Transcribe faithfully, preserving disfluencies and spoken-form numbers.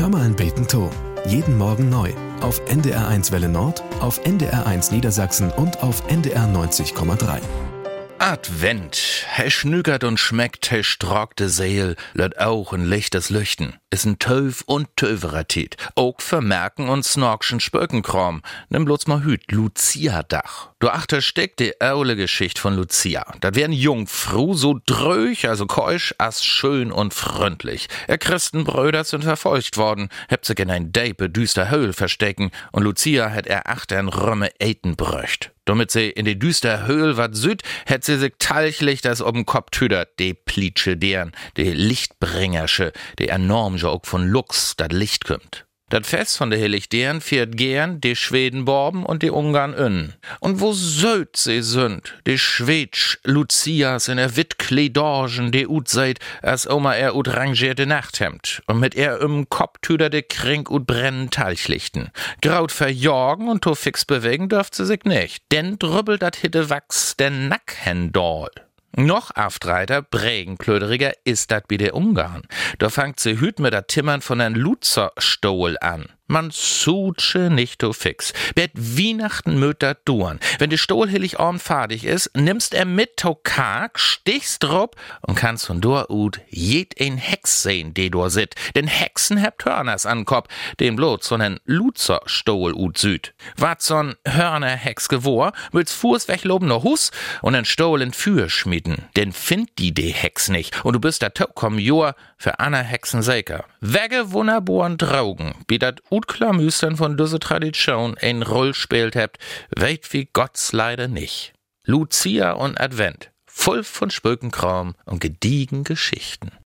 Hör mal ein Beten to. Jeden Morgen neu. Auf N D R eins Welle Nord, auf N D R eins Niedersachsen und auf N D R neunzig Komma drei. Advent, he schnügert und schmeckt, he strockte Seel, löt auch ein lichtes Lüchten. Is ein Töv und Töveratit. Auch vermerken und snorkschen Spökenkram. Nimm bloß mal hüt, Lucia-Dach. Du achter steckt die aule Geschicht von Lucia. Dat wär ein Jungfru, so dröch, also keusch, as schön und freundlich. Er Christenbröder sind verfolgt worden, hebt sich in ein Deipe düster Höhl verstecken und Lucia hätt er achtern Römme Eten bröcht. Damit sie in die düster Höhl wat süd, hätt sie sich talchlich das ob'n Kopf tüdert, de Plitsche deren, de Lichtbringersche, de enormsche auch von Lux, dat Licht kümmt. Dat Fest von de Heiligderen fiert gern de Schweden Borben und de Ungarn innen. Und wo söd sie sind, de Schwedsch Lucias in der Wittkledorgen, de ut seid, as Oma er ut rangierte Nachthemd. Und mit er im Kopf tüderte Krink ut brennen Talchlichten. Graut verjorgen und to fix bewegen dürft sie sich nicht. Denn drübbelt dat Hitte Wachs der Nackhendol. Noch aftreiter, Prägenklöderiger ist dat bi der Ungarn. Da fangt sie hüt mit der Timmern von ein Luzerstohl an. Man suche nicht so fix. Bet Weihnachten möt dat duan. Wenn de Stohl hillig orm fadig is, nimmst er mit to Kark, stichst drop und kannst von dort ut jed ein Hex sehen, de dor sit. Denn Hexen hebt Hörners an Kopf, den bloß so nen Luzerstohl ut süd. Wat so'n Hörnerhex gewor, will's Fuß wegloben no Hus und en Stohl in Für schmieden. Denn find die de Hex nicht und du bist da komm Jor für Anna Hexen säker. Wege wunderboren Draugen, bi dat Utklamüstern von düsse Tradition ein Roll spielt hebt, weit wie Gott's leider nicht. Lucia und Advent, voll von Spökenkram und gediegen Geschichten.